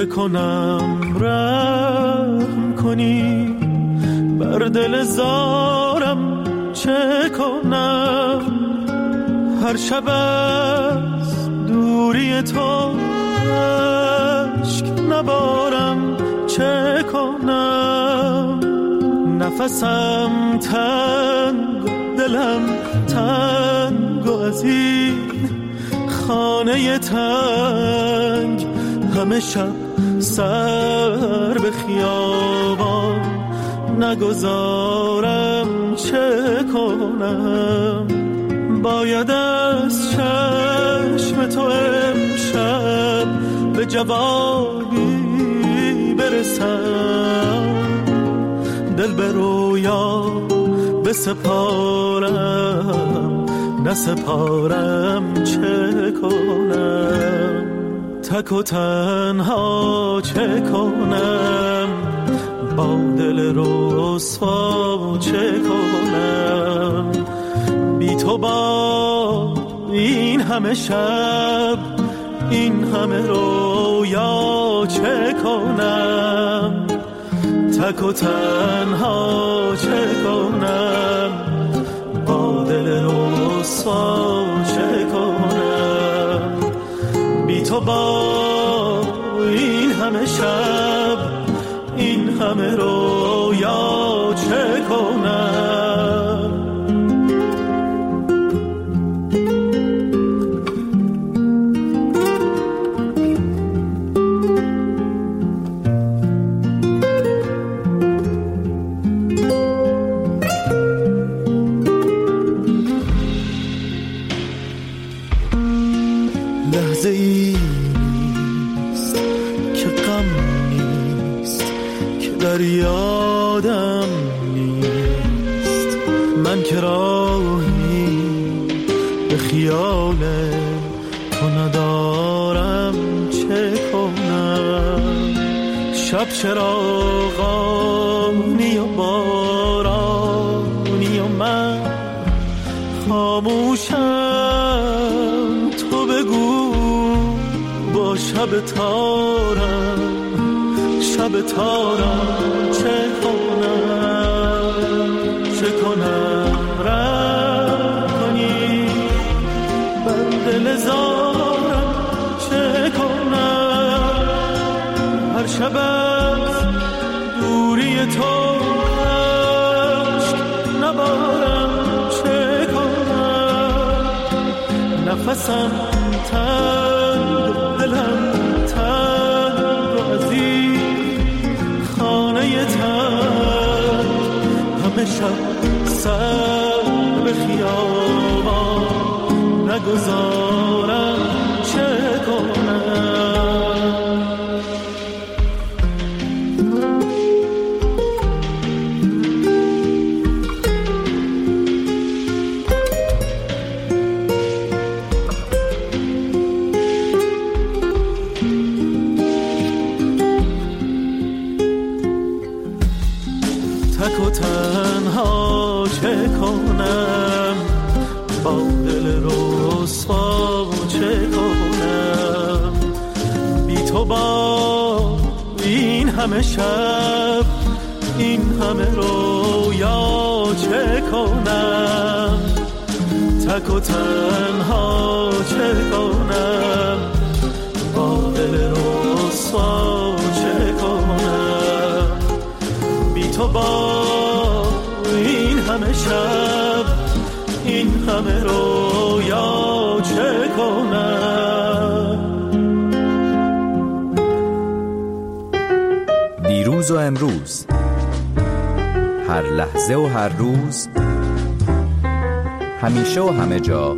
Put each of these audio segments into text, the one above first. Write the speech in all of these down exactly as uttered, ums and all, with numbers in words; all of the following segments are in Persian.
چه کنم رحم کنی بر دل زارم، چه کنم هر شب از دوری تو عشق نبارم، چه کنم نفسم تنگ دلم تنگ و از این خانه تنگ همه شب سر به خیابان نگذارم، چه کنم باید از چشم تو امشب به جوابی برسم، دل به رویا بسپارم نسپارم، چه کنم تک و تنها، چه کنم با دل رسوا، چه کنم بی تو با این همه شب این همه رویا، چه کنم تک و تنها، چه کنم با دل رسوا، چه کنم بی تو با این همه شب این همه رویا، چه کنم لحظه ای نیست که غم نیست که در یادم نیست، من که راهی به خیال تو ندارم، چه کنم شب چراغانی و بارانی و من خاموشم، تو بگو با شب تارم شب تارم، چه کنم چه کنم رحم کنی بر دل زارم، چه کنم هر شب از دوری تو عشق نبارم، چه کنم نفسم تنگ دلم تنگ و از این خانه تنگ همه شب سر به خیابان نگذارم، چه کنم تک و تنها، چه کنم با دل رسوا، چه کنم بی تو با این همه شب این همه رویا، چه کنم تک و تنها، چه کنم با دل رسوا، چه کنم بی تو با این همه شب این همه رویا، چه کنم دیروز و امروز، هر لحظه و هر روز، همیشه و همه جا،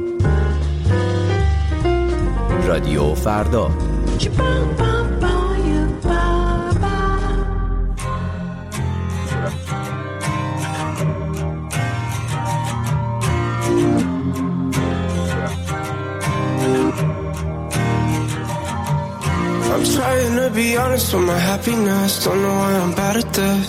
رادیو فردا. I'm trying to be honest with my happiness. Don't know why I'm bad at this.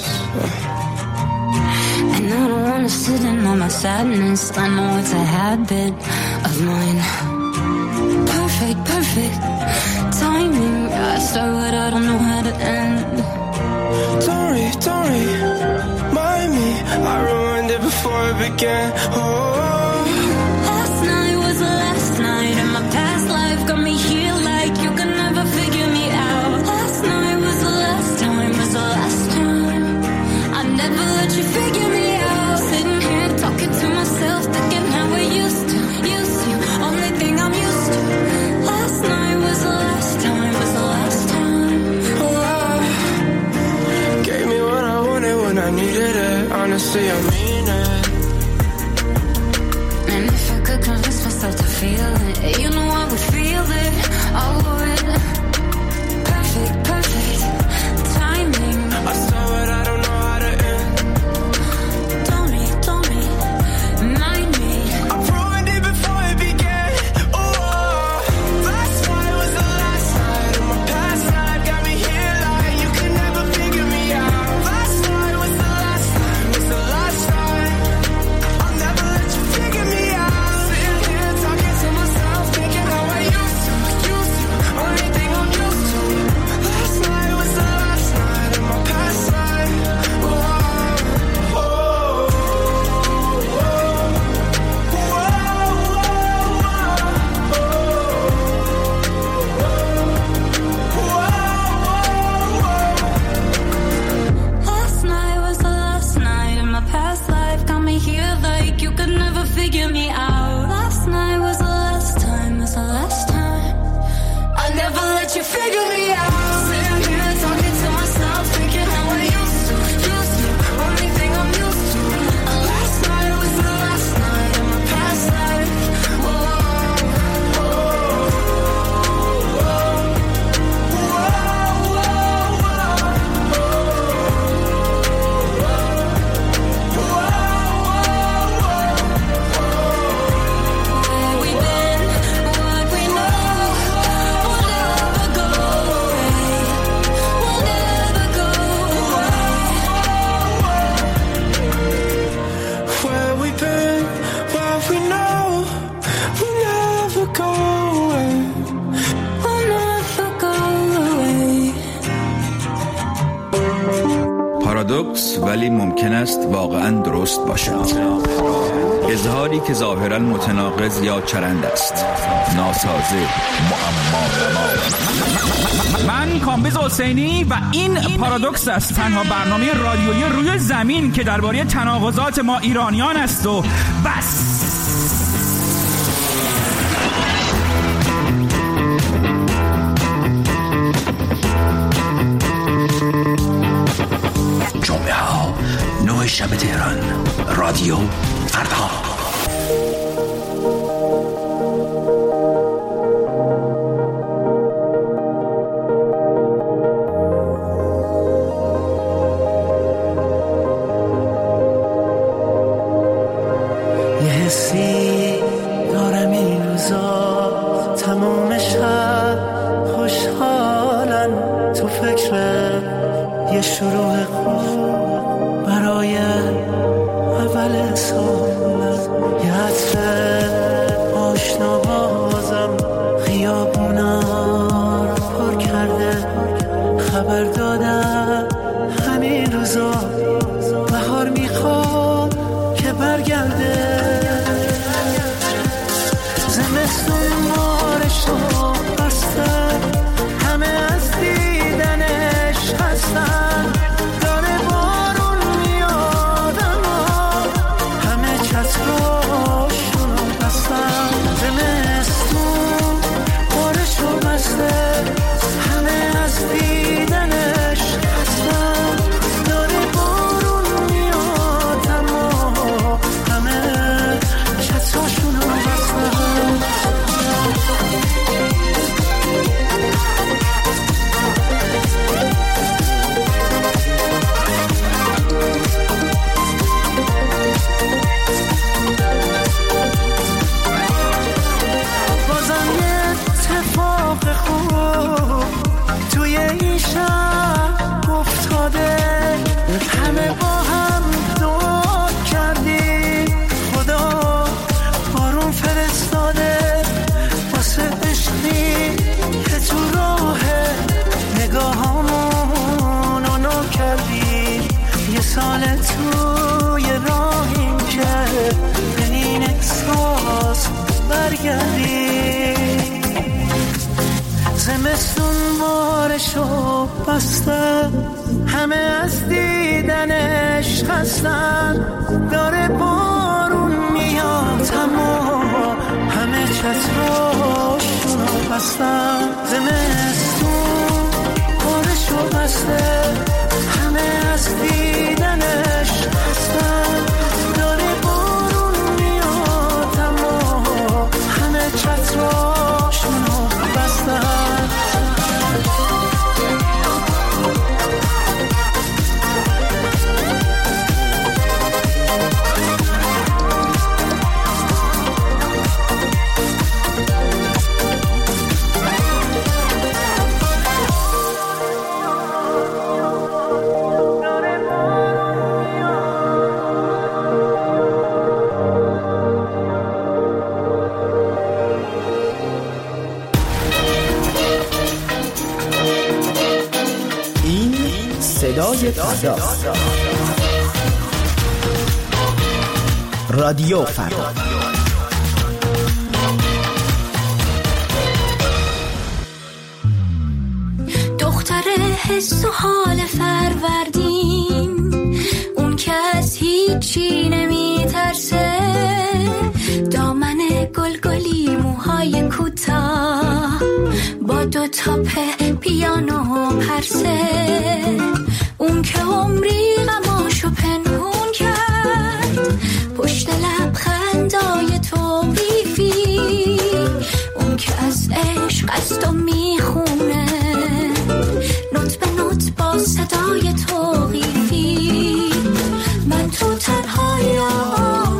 And I don't wanna sit in on my sadness. I know it's a habit of mine. Perfect, perfect timing. I start what I don't know how to end. Don't worry, don't remind me, I ruined it before it began. Oh, last night was the last night, and my past life got me here like you could never figure me out. Last night was the last time, was the last time. I never let you figure me out. Sitting here talking to myself, thinking how we used to, used to. Only thing I'm used to. Last night was the last time, was the last time. oh, gave me what I wanted when I needed it. Honestly, I mean it. And if I could convince myself to feel it, you know I would feel it. I would. Perfect, perfect timing. I saw it, I don't know how to end. Don't me, don't me, mind me. I ruined it before it began. Oh, last night was the last night, and my past life got me here like you could never figure me out. Last night was the last time, was the last time. I'll never let you figure me out. Sitting here talking to myself, thinking how I used to, used to. Only thing I'm used to. Last night was the last night, and my past life. Oh, oh, oh, Last night was the last night, and my past life got me here like you could never figure me out. Last night was the last time, was the last time. I never let you figure me out. Sitting here talking to myself, thinking how I used to, used to. Only thing I'm used to. Last night was the last night, and my past life. Oh, oh, where we been, what we know, we'll never go away. We'll never go away. where we been, what we know, we'll never go away. We'll never go away. پارادوکس ولی ممکن است واقعا درست باشد. اظهاری که ظاهرا متناقض یا چرند است، ناسازه، معما. من کامبیز حسینی و این پارادوکس است، تنها برنامه رادیویی روی زمین که درباره تناقضات ما ایرانیان است و بس. جمعه ها نه شب تهران، رادیو فردا. یه حسی دارم این روزا، تمام شب خوشحالم، تو فکر یه شروع خوب برای اول سالم. یه عطر آشنا بازم خیابونا رو پر کرده، خبر دادم همین روزا بهار میخواد که برگرده. زمستون بارشو بستن، همه از دیدنش هستن. داره بارون میاد اما همه چتراشونو بستن. زمستون بارشو بسته، همه از دیدنش هستن. داره بارون میاد اما همه چتراشونو بستن. بازم یه اتفاق خوب توی این شب افتاده، همه با هم دعا کردیم خدا بارون فرستاده واسه عشقی که تو راه نگاهامون اونو کردی یه سال توی راهیم که به این احساس برگردی زمستون بارشو بسته همه از دیدنش خستن داره بارون میاد اما همه چتراشونو بستن زمستون بارشو بسته همه از دیدنش خستن داره بارون میاد اما همه چتراشونو بستن صدای فردا رادیو فردا دختر حس و حال فروردین اون که از هیچی نمی ترسه دامن گلگلی موهای کوتاه با دو تا پیانو پرسه اون که عمری غماشو پنهون کرد پشت لبخندای توقیفی اون که از عشق است و میخونه نوت به نوت با صدای توقیفی من تو تنهایم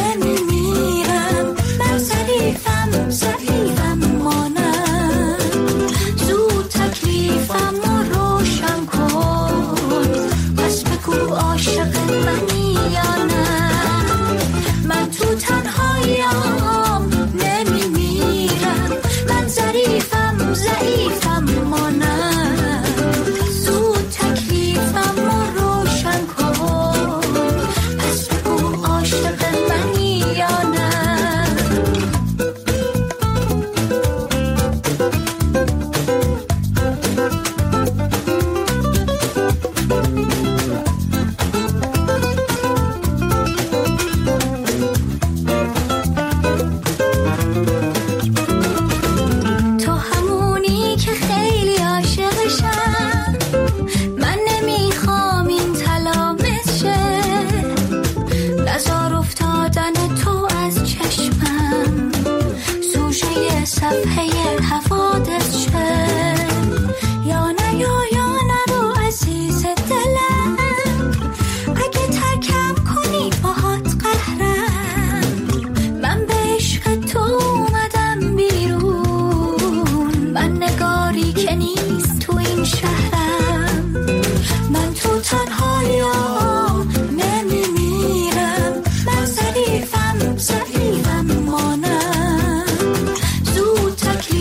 نمیمیرم من ضعیفم ضعیفم مانم زود تکلیفم رو روشن کن پس بگو عاشق منی یا نه من تو تنهایم نمیمیرم من ضعیفم ضعیفم مانم زود تکلیفم رو روشن کن پس بگو عاشق منی یا نه زود تکلیفم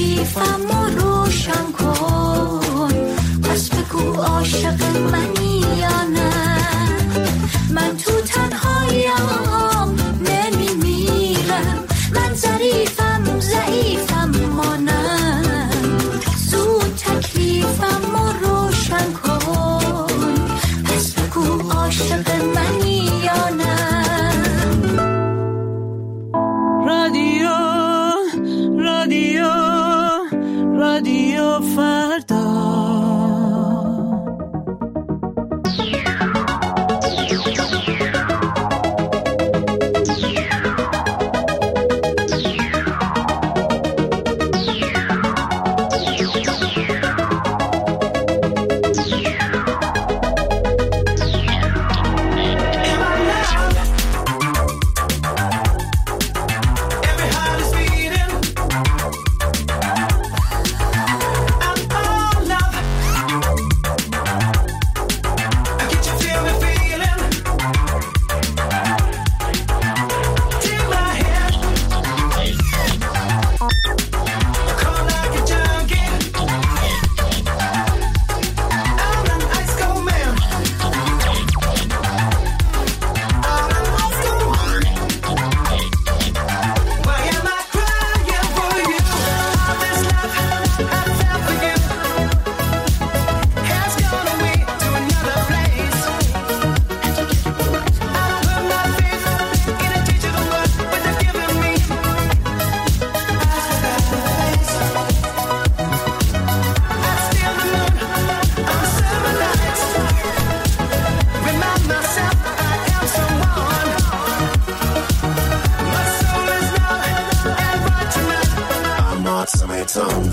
tongue.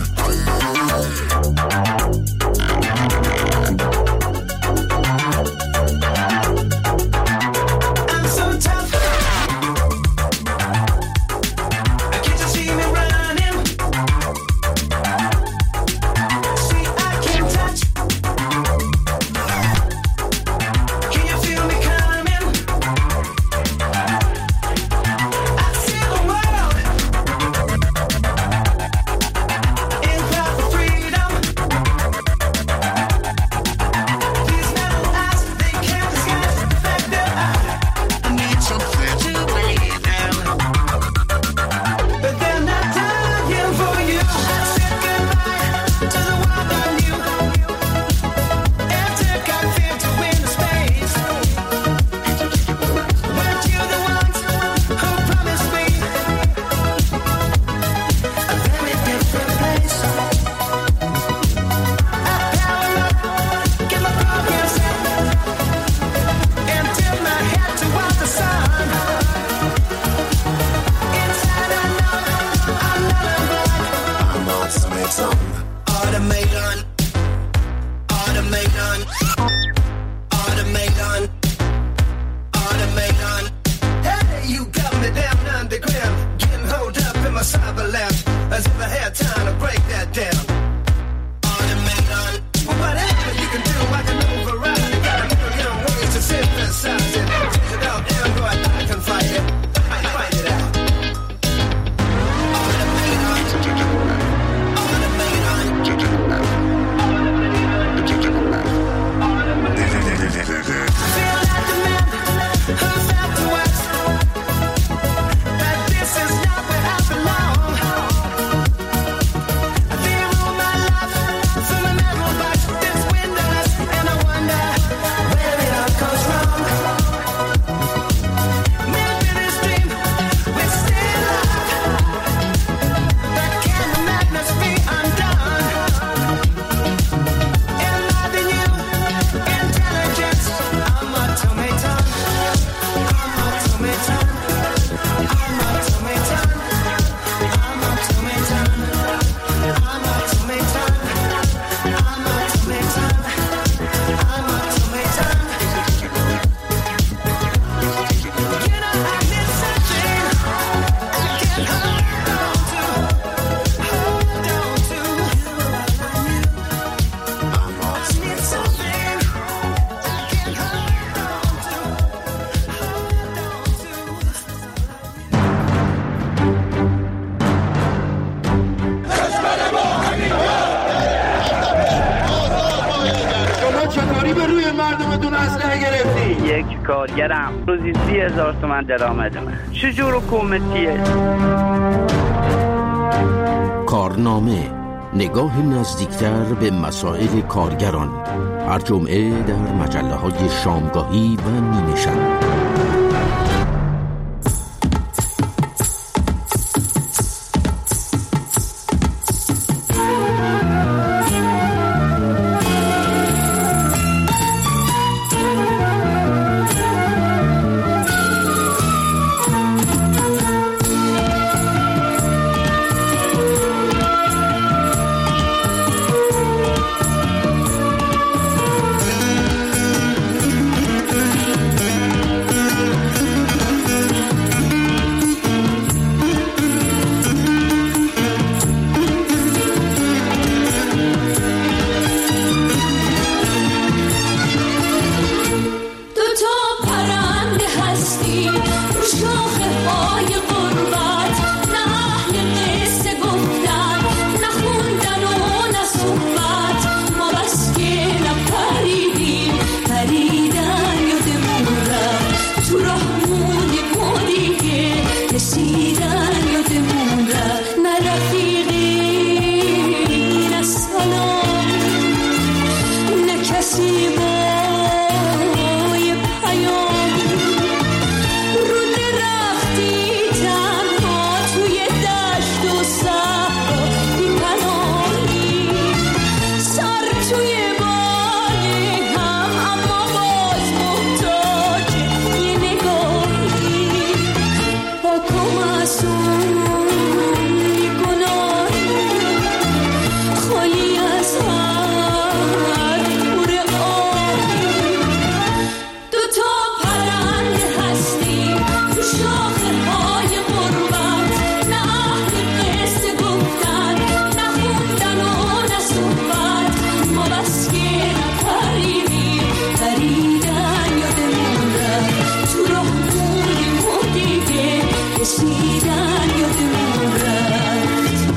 I'm so tough. Can't you see me running? See, I can't touch. Can you feel me coming? I see the world in cloud for freedom. These metal eyes, they can't disguise the fact that I, I need something to believe in. But they're not dying for you. I said goodbye to the world I knew and took out fear to win the space. Weren't you the ones who promised me a very different place? I power up, get my progress up, and tilt my head toward the sun. Inside I know I'm not a blind. I'm automaton. Automaton. Automaton. Automaton. Automaton. Hey, you got me down underground, getting hold up in my cyber lounge, as if I had time to break that down. Automaton. Well, whatever you can do, I can override it. Got a million ways to synthesize it. Change it out, Android, I can fight it. I fight it out. Automaton. Feel like the man who felt the worst, that this is not where I belong. They rule my life from a metal box that's windowless, and I wonder where it all goes wrong. Maybe this dream will stay alive, but can the madness be undone? Am I the new intelligence? I'm automaton. I'm automaton. I'm automaton. I'm automaton. I'm automaton. I'm automaton. I'm automaton. You know I need something I can hold on to. Hold on to. I need something I can hold on to. شما چطوری به روی مردمتون اسلحه گرفتی؟ یک کارگرم روزی سی هزار تومن درآمد من. چجور حکومتیه؟ کارنامه، نگاه نزدیکتر به مسائل کارگران، هر جمعه در مجله های شامگاهی و نیمه شب. Come on, soon, you رسیدن یادمون رفت.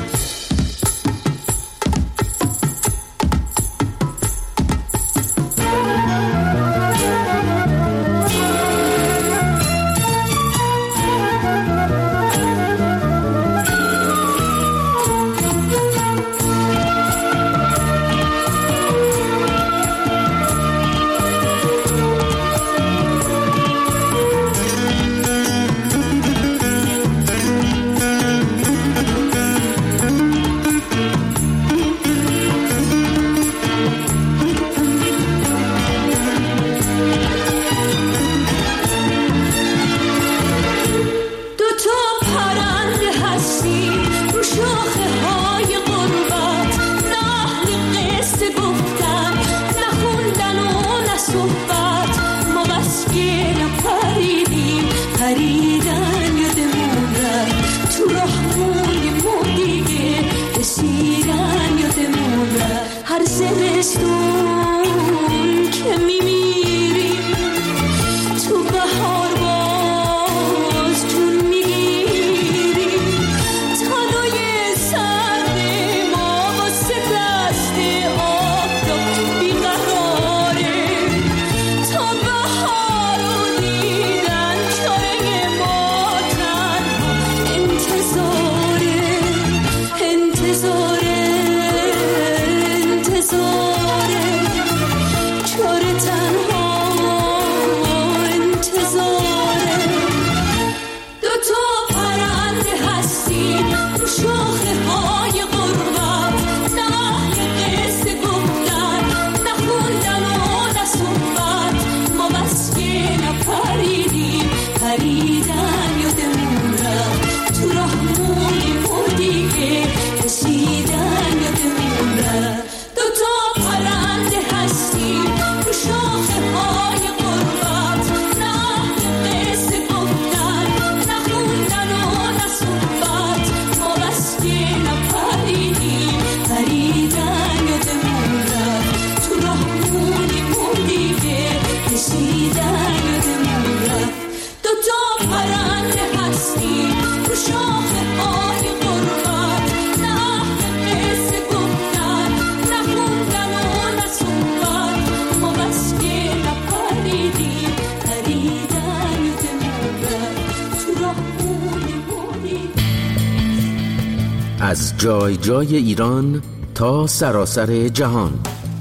از جای جای ایران تا سراسر جهان،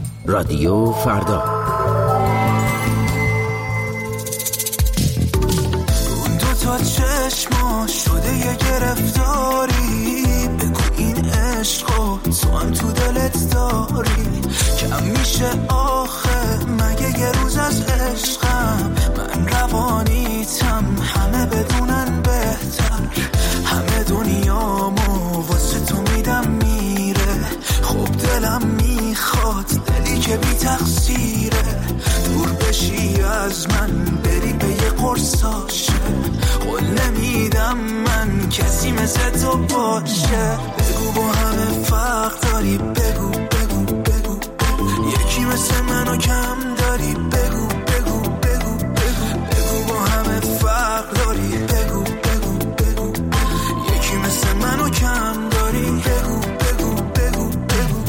رادیو فردا. اون دو تا چشما شده یه گرفتاری، بگو این عشقو تو هم تو دلت داری. کم میشه آخه مگه یه روز از عشقم، من روانیتم همه بدونن بهتر. همه دنیامو واسه تو میدم میره، خب دلم میخواد دلی که بی تقصیره. دور بشی از من بری به یه قرصاشه، قول نمیدم من کسی مثل تو باشه. بگو با همه فرق داری، بگو بگو بگو بگو یکی مثل منو کم داری، بگو بگو بگو بگو بگو با همه فرق داری، بگو بگو بگو یکی مثل منو کم داری، بگو بگو بگو بگو.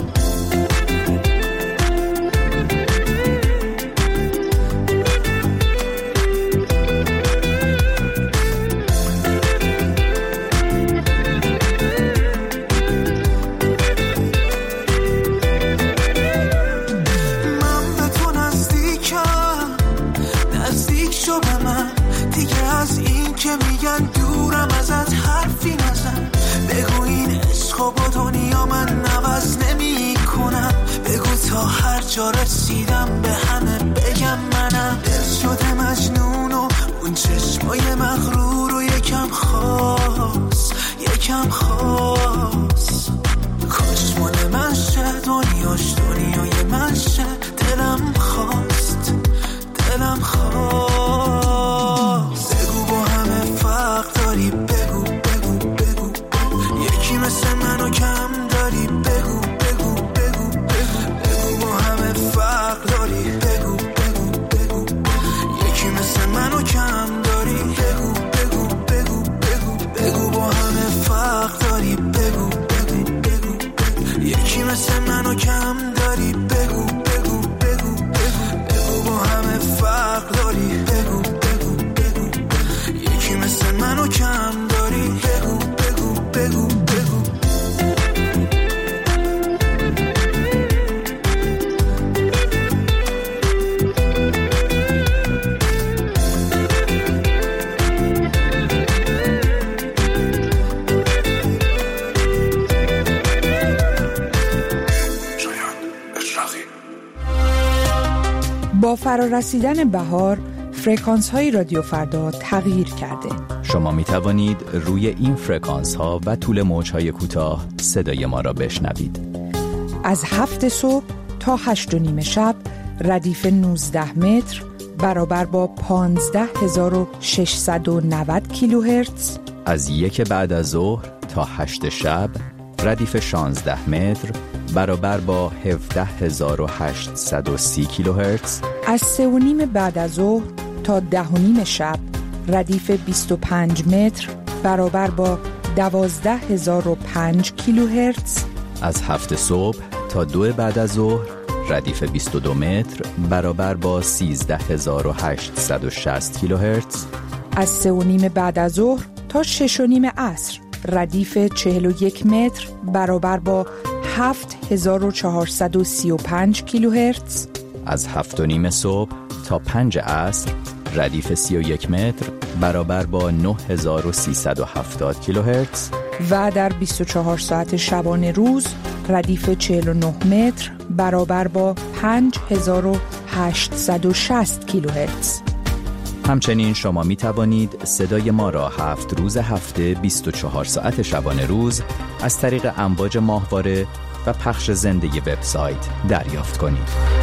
میگن دورم ازت حرفی نزن، بگو این عشقو با دنیا من نوز نمی کنم. بگو تا هر جا رسیدم به همه بگم منم. دل شده مجنون و اون چشمای مغرور و یکم خاص یکم خاص. کاش مال من شه دنیاش دنیای من شه. دلم خواست دلم خواست. بگو با همه فرق داری، بگو بگو بگو یکی مثل منو کم داری، بگو بگو بگو بگو بگو با همه فرق داری، بگو بگو بگو یکی مثل منو کم داری، بگو بگو بگو بگو بگو. بگو با همه فرق داری، بگو بگو بگو بگو یکی مثل منو کم داری، بگو بگو بگو بگو بگو با همه فرق داری، بگو بگو بگو بگو یکی مثل منو کم داری، بگو بگو بگو بگو با فرارسیدن بهار، فرکانس های رادیو فردا تغییر کرده. شما می توانید روی این فرکانس ها و طول موج های کوتاه صدای ما را بشنوید. از هفت صبح تا هشت و نیم شب ردیف نوزده متر برابر با پانزده هزار و ششصد و نود کیلوهرتز. از یک بعد از ظهر تا هشت شب ردیف شانزده متر برابر با هفده هزار و هشتصد و سی کیلوهرتز. از سه و نیم بعد از ظهر تا ده و نیم شب ردیف بیست و پنج متر برابر با دوازده هزار و پنج کیلوهرتز. از هفت صبح تا دو بعد از ظهر ردیف بیست و دو متر برابر با سیزده هزار و هشتصد و شصت کیلوهرتز. از سه و نیم بعد از ظهر تا شش و نیم عصر ردیف چهل و یک متر برابر با هفت هزار و چهارصد و سی و پنج کیلوهرتز. از هفت و نیم صبح تا پنج عصر ردیف سی و یک متر برابر با نه هزار و سیصد و هفتاد کیلوهرتز. و در بیست و چهار ساعت شبانه روز ردیف چهل و نه متر برابر با پنج هزار و هشتصد و شصت کیلوهرتز. همچنین شما می توانید صدای ما را هفت روز هفته بیست و چهار ساعت شبانه روز از طریق امواج ماهواره و پخش زنده وبسایت دریافت کنید.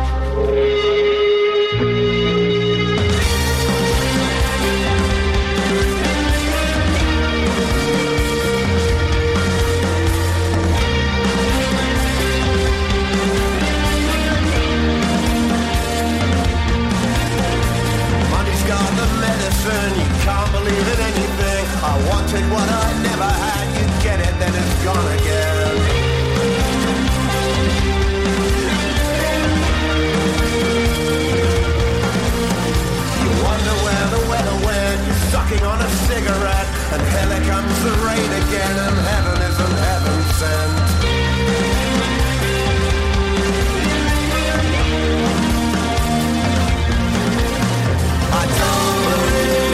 What I never had, you get it, then it's gone again. You wonder where the weather went, you're sucking on a cigarette, and here comes the rain again, and heaven isn't heaven sent. I don't believe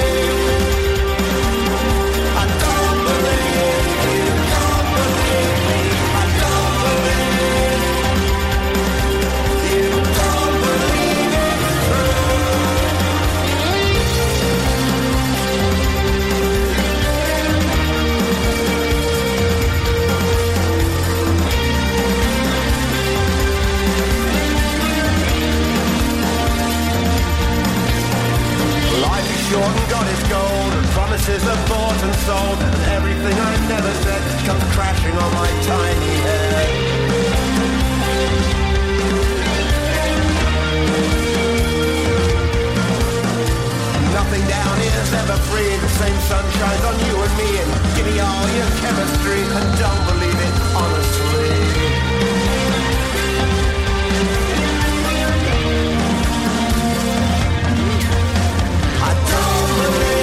promises are bought and sold, and everything I never said comes crashing on my tiny head. Nothing down here's ever free, the same sun shines on you and me, and give me all your chemistry, and don't believe it honestly. I don't believe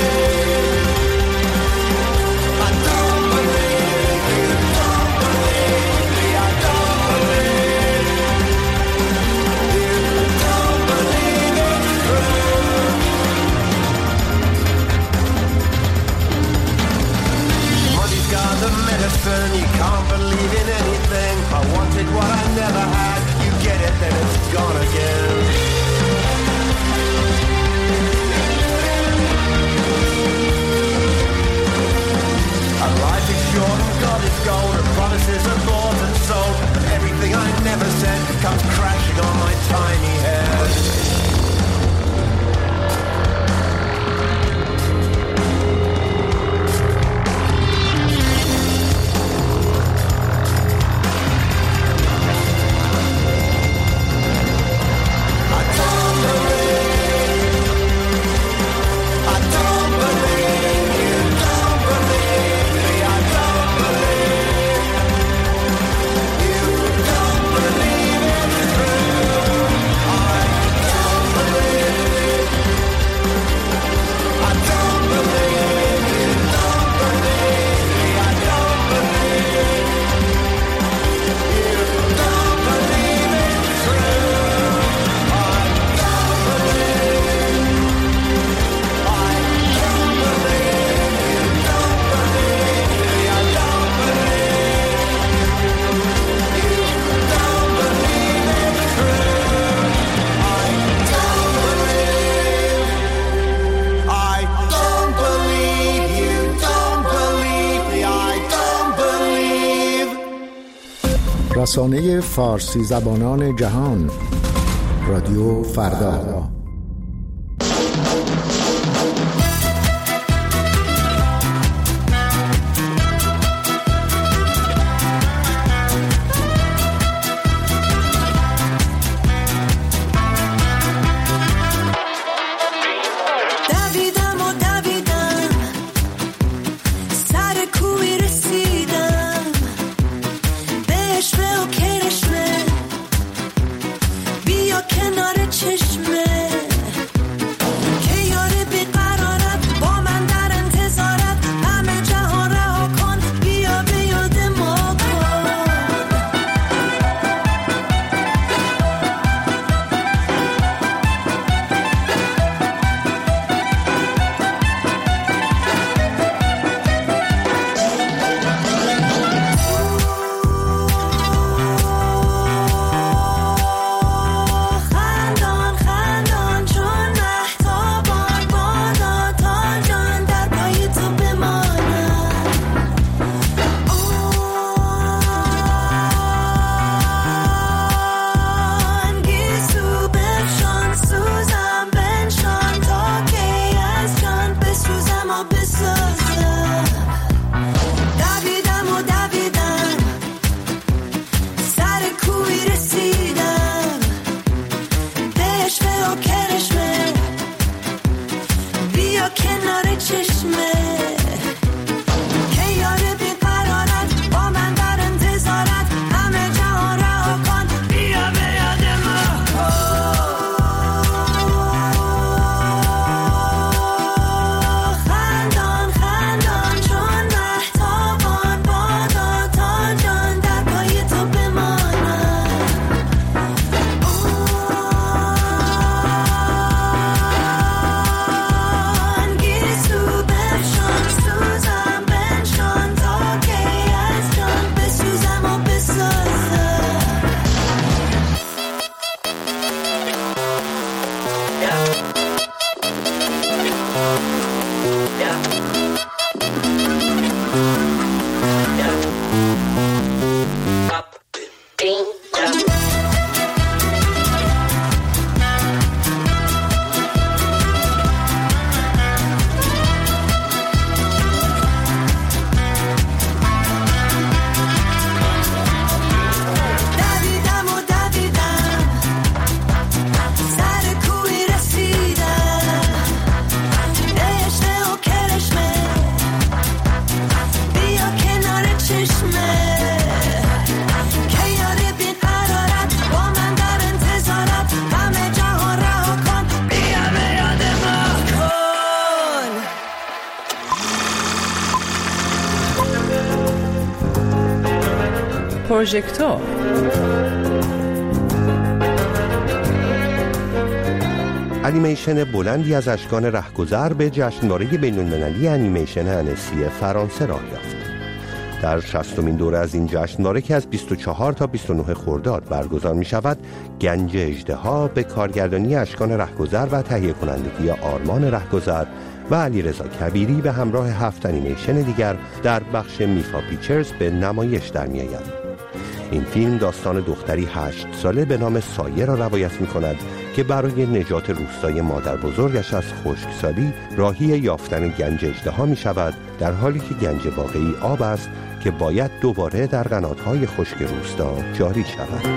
you can't believe in anything. I wanted what I never had. You get it, then it's gone again. And life is short and God is gold, and promises are bought and sold, and everything I never said comes crashing on my tiny head. I don't believe, you don't believe. رسانه فارسی زبانان جهان، رادیو فردا. پروژکتور انیمیشن بلندی از اشکان رهگذر به جشنواره بین‌المللی انیمیشن انسی فرانسه راه یافت. در شصتمین دوره از این جشنواره که از بیست و چهار تا بیست و نه خرداد برگزار می شود، گنج اژدها به کارگردانی اشکان رهگذر و تهیه کنندگی آرمان رهگذر و علیرضا کبیری به همراه هفت انیمیشن دیگر در بخش میفا پیکچرز به نمایش در می آید. این فیلم داستان دختری هشت ساله به نام سایه را روایت می کند که برای نجات روستای مادر بزرگش از خشکسالی راهی یافتن گنج اژدها می شود، در حالی که گنج واقعی آب است که باید دوباره در قناتهای خشک روستا جاری شود.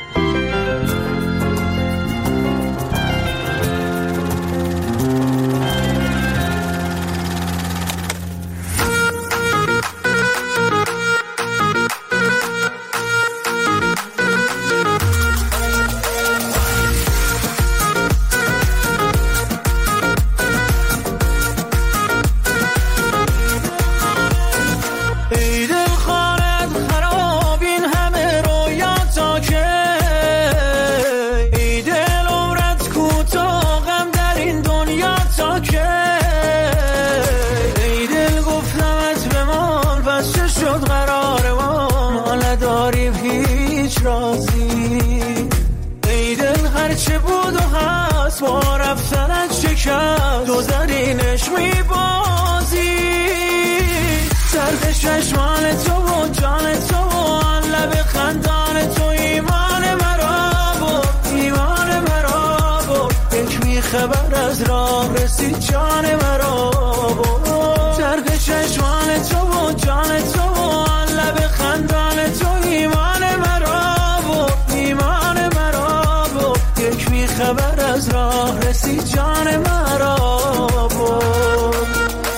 گذرینش میبازی سرد چشمان تو و جان تو و آن لب خندان رسید جان مرا برد. طرف چشمان تو و جان تو و لب خندان تو ایمان مرا برد، ایمان مرا برد. یک بی خبر از راه رسید جان مرا برد.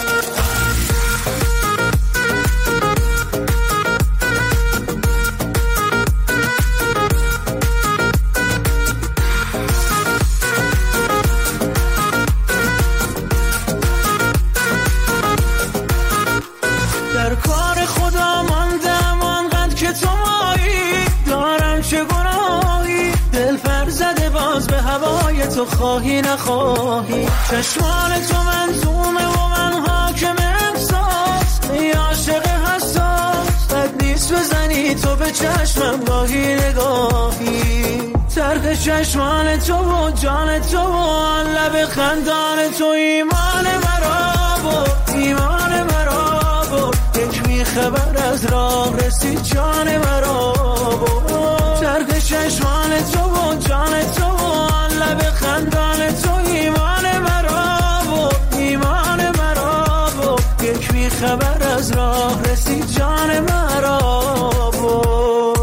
در کار خدا ماندم آنقدر که تو مایی، دارم چه گناهی دل پر زده باز به هوای تو، خواهی نخواهی. چشمان تو منظومه و من حاکم احساس، ای عاشق حساس بد نیست بزنی تو به چشمم گاهی نگاهی. طرف چشمان تو و جان تو و لب خندان تو ایمان مرا بود، ایمان مرا بود. یک بی خبر از راه رسید جان مرا بود. طرف چشمان تو و جان تو و لب خندان تو ایمان مرا بود، ایمان مرا بود. یک بی خبر از راه رسید جان مرا بود.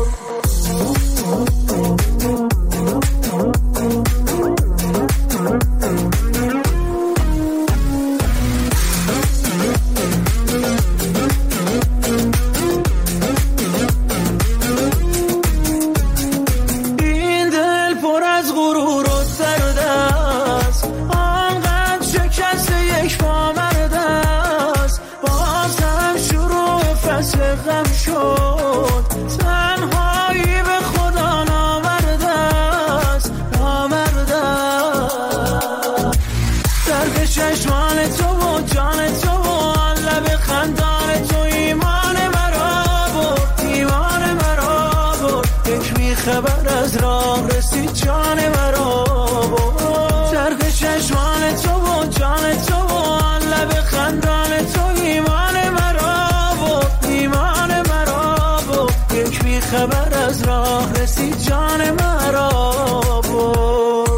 تنهایی به خدا نامرده است، نامرده است. طرف چشمان تو و جان تو و لب خندان تو ایمان مرا بود، ایمان مرا بود. یک بی خبر از راه رسید جان مرا بود. طرف چشمان تو و جان تو و لب خندان تو ایمان مرا بود، ایمان یک بی خبر از راه رسید جان مرا برد.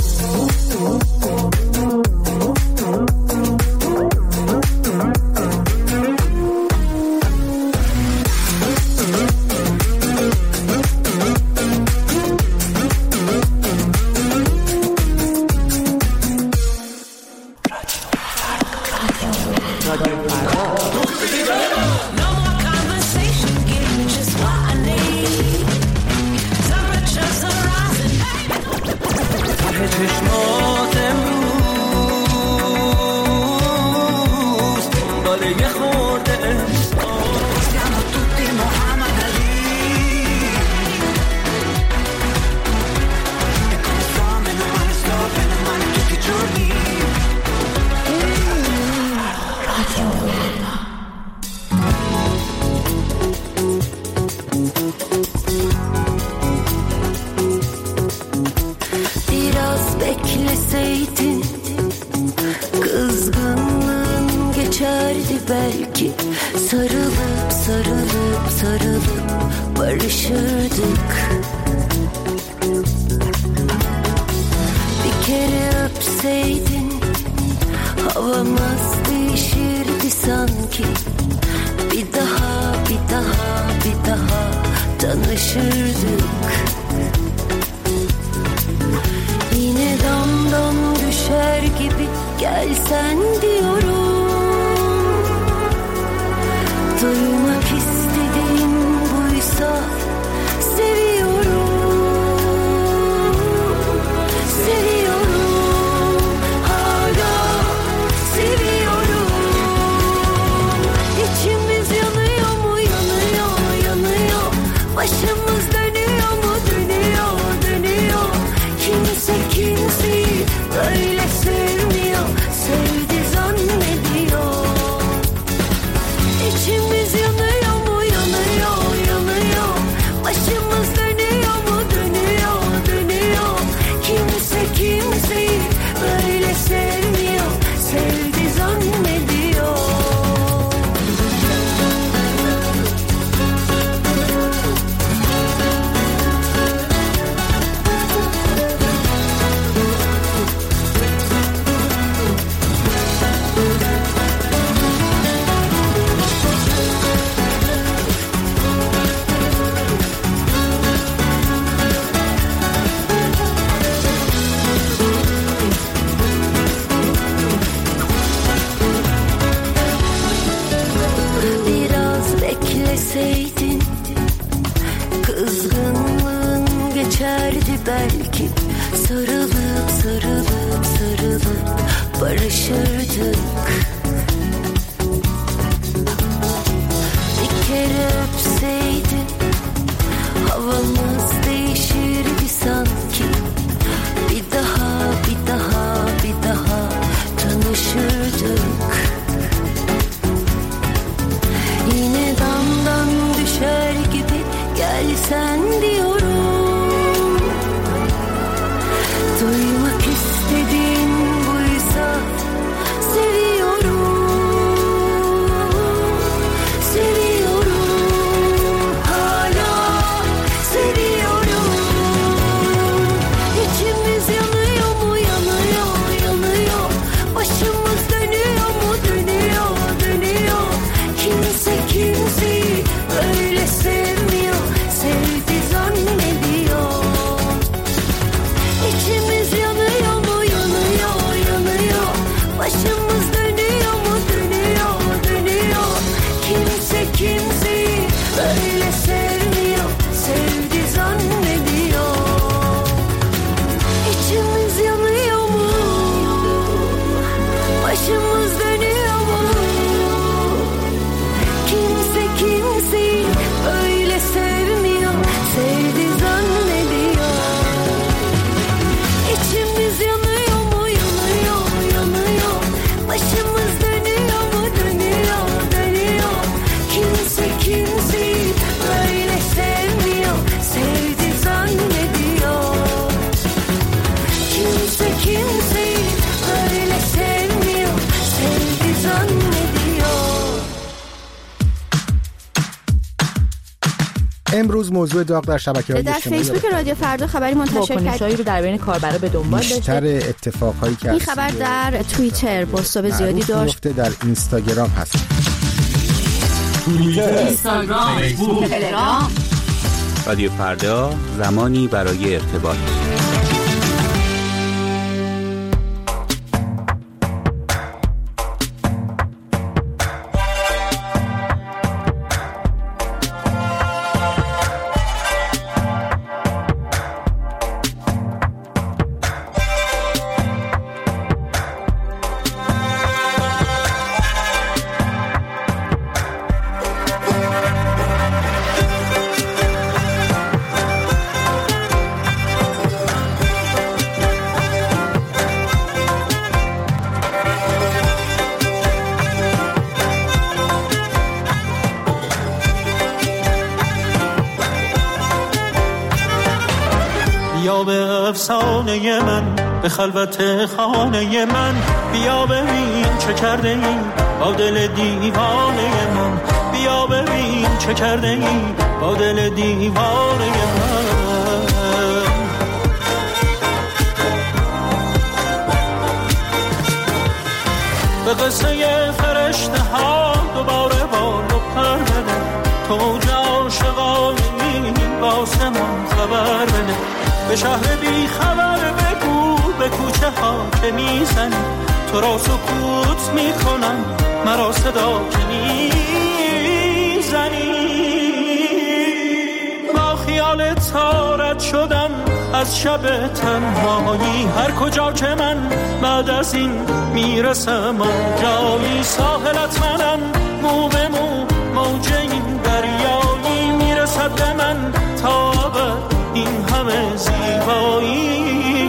چشمات امروز داره یه خورده احساس siamo tutti Muhammad Ali e come fame non male stop non male tutti i giorni bekleseydin kızgınlığın geçerdi belki, sarılıp sarılıp sarılıp barışırdık. Bir kere öpseydin havamız değişirdi sanki, bir daha bir daha bir daha tanışırdık. Yine damdan düşer gibi gelsen diyorum. Duymak istediğim buysa seviyorum, seviyorum, hala seviyorum. İçimiz yanıyor mu, yanıyor, yanıyor. Başımız dönüyor mu, dönüyor, dönüyor. Kimse kimseyi böyle sevmiyor, sevdi zannediyor. İçimiz yanıyor. kere öpseydin, havamız değişirdi sanki. Bir daha, bir daha, bir daha tanışırdık. Yine damdan düşer gibi gelsen diyorum. Duymak istediğin buysa seviyorum. امروز موضوع داغ در شبکه‌های اجتماعی در فیسبوک رادیو فردا خبری منتشر کرد. واکنش‌هایی رو در بین کاربرا به دنبال داشت. بیشتر اتفاقهایی که این خبر در توییتر بازتاب زیادی داشت. در اینستاگرام هست. توییتر، اینستاگرام، فیسبوک، تلگرام. رادیو فردا، زمانی برای ارتباط. بیا به افسانه من، به خلوت خانه من، بیا ببین چه کرده ای با دل دیوانه من، بیا ببین چه کرده ای با دل دیوانه من. به قصه فرشته ها دوباره بالو پر بده، تو اوج عاشقانی واسه من خبر بده. به شهر بی خبر بگو به کوچه ها که میزنی، تو را سکوت میکنم مرا صدا که میزنی. با خیال تارت شدم از شب تنهایی، هر کجا که من بعد از این میرسم آنجایی. ساحلت منم مو به مو، موج این دریایی میرسد به من تا ابد این همه زیبایی.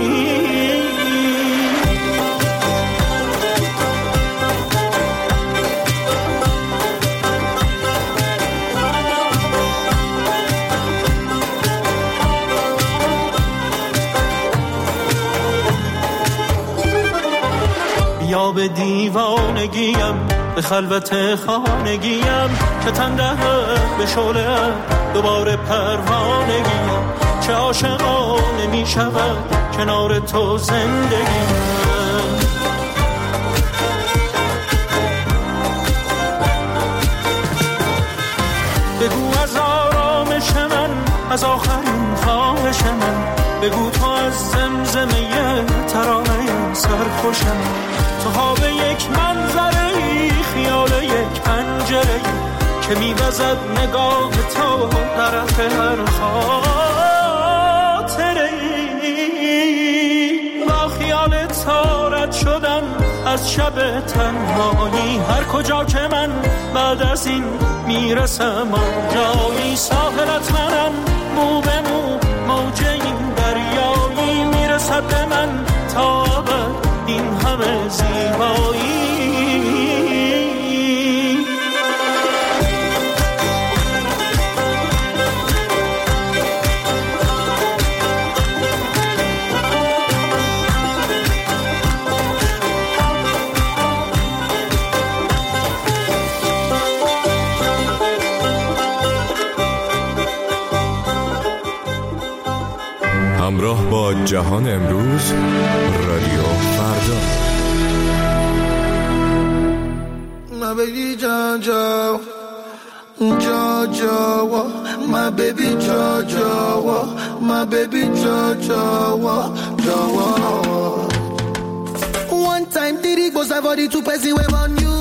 بیا به دیوانگیم، به خلوت خانگیم، که تن دهد به شعله دوباره پروانگیم. چه عاشقانه می شود کنار تو زندگیم. بگو از آرامش من، از آخرین خواهش من، بگو تو از زمزمه ترانه سرخوشم. تو خواب یک منظره، خیال یک پنجره که می‌وزد نگاه تو طرف هر خاطره. با خیال تارت شدم از شب تنهایی. هر کجا که من بعد از این میرسم آنجایی. ساحلت منم مو به مو موج این دریایی. میرسد به من تا ابد این همه زیبایی. همراه با جهان امروز، رادیو فردا. My baby Jojo, Jojo, my baby Jojo, my baby Jojo, Jojo. One time did it was a body to pass away on you.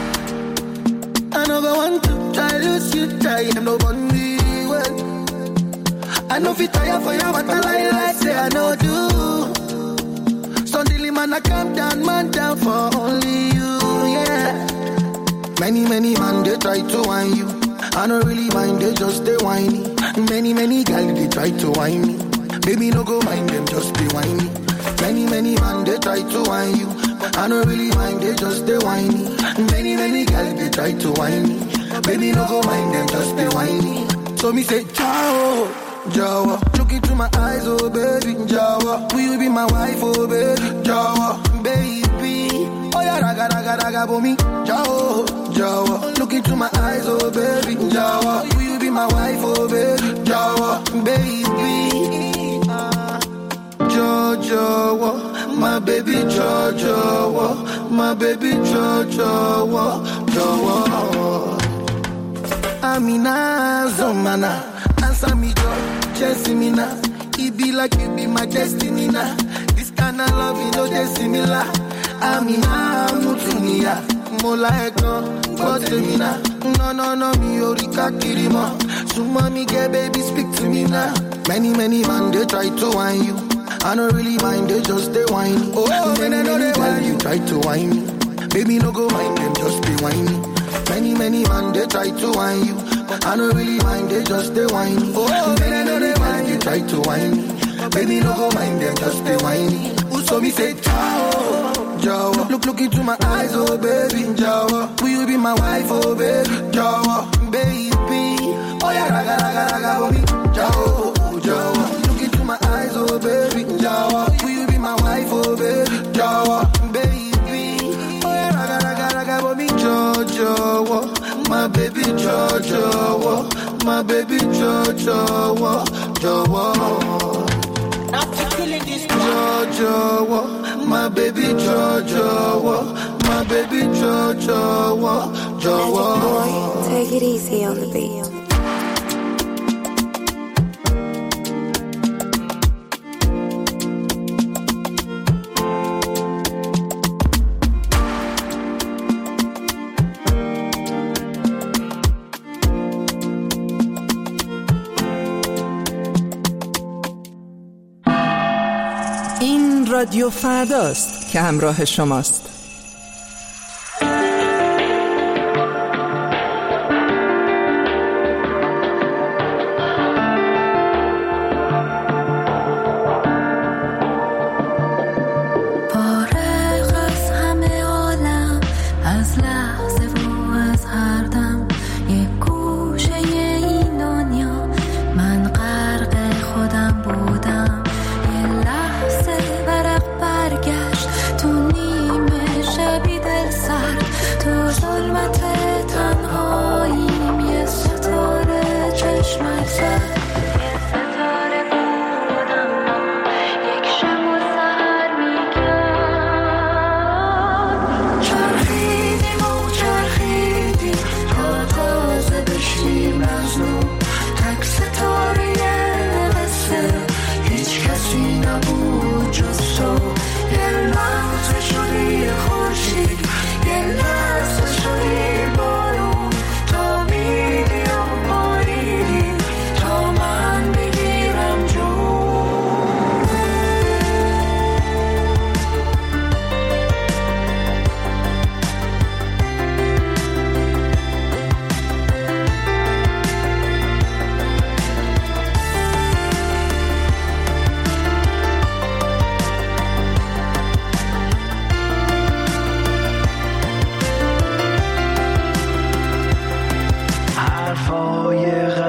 I never want to try to see try and no one well. I know if you tire for you, but I lie like say I know do. Suddenly man I calm down, man down for only you, yeah. Many, many man they try to whine you. I don't really mind, they just they whiny. Many, many guys they try to whine me. Baby no go mind them, just be whiny. Many, many man they try to whine you. I don't really mind, they just they whiny. Many, many guys they try to whine me. Baby no go mind them, just be whiny. So me say ciao. Jawa, look into my eyes, oh baby, Jawa, will you be my wife, oh baby, Jawa, baby, oh yeah, raga, raga, raga, for me, Jawa, Jawa, look into my eyes, oh baby, Jawa, will you be my wife, oh baby, Jawa, baby, Jawa, my baby, Jawa, my baby, Jawa, Jawa, Amina, Zomana. Answer me, Joe, chasing me now. It be like you be my destiny now. This kind of love, you know, just similar. I'm in a mutunia. Mola ekon, but me now. No, no, no, me orika kirima. So mommy, get baby, speak to me now. Many, many man, they try to whine you. I don't really mind, they just they whine. Oh, many, many, many man, you try to whine me. Baby, no go mind them, just be whiny. Many, many man, they try to whine you. I don't really mind, they just they whiny. Oh, many, many man, you try to whine me. Baby, no go mind them, just they whiny. So me say ciao, Jawa. Look, look into my eyes, oh baby, Jawa. Will you be my wife, oh baby, Jawa, baby. Oh yeah, raga, raga, raga, for me, Jawa, Jawa. Look into my eyes, oh baby, Jawa. Will you be my wife, oh baby, Jawa, baby. Oh yeah, raga, raga, raga, for me, Jawa. My baby Jojo, my baby Jojo, Jojo. Jojo, my baby Jojo, my baby Jojo, Jojo. Take it easy on the beat. رادیو فرداست که همراه شماست. تو نیمه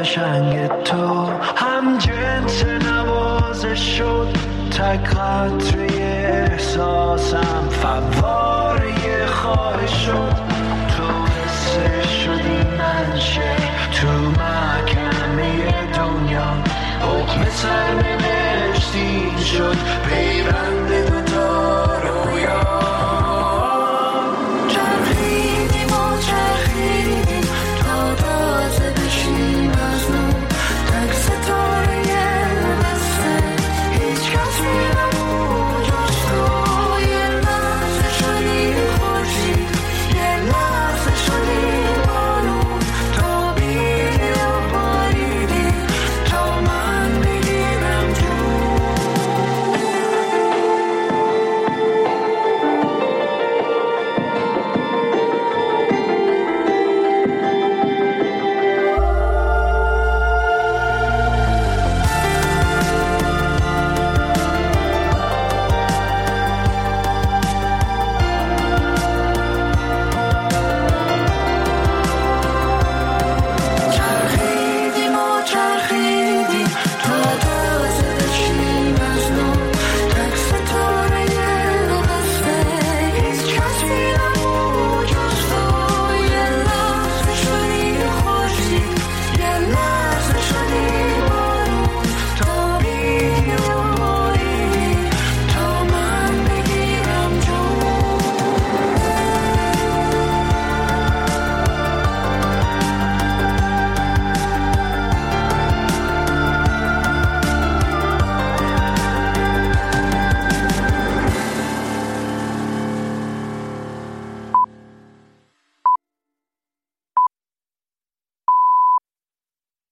قشنگ تو هم جنس نوازش شد، تک قطره احساسم فواره خواهش شد. تو حسه شدی منشه تو محکمه دنیا، حکم سرنوشتی شد.